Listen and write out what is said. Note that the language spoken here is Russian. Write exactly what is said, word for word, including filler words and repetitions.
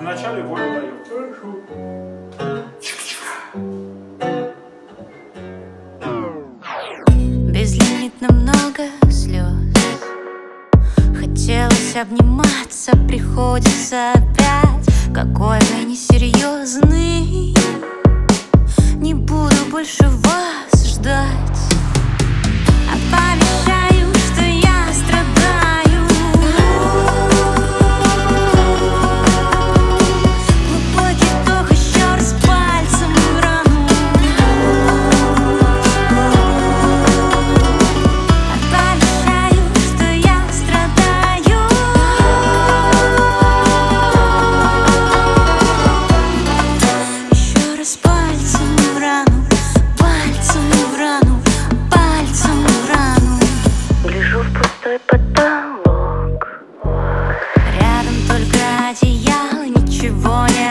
вначале волю дает. Безлимитно много слез. Хотелось обниматься, приходится опять. Какой вы несерьезный. Не буду больше вас ждать. А пообещаю, что я страдаю. Глубокий вдох, еще раз пальцем в рану. А пообещаю, что я страдаю. Еще раз пальцем в рану, пальцем в рану, пальцем в рану. Гляжу в пустой потолок. Рядом только одеяло, ничего не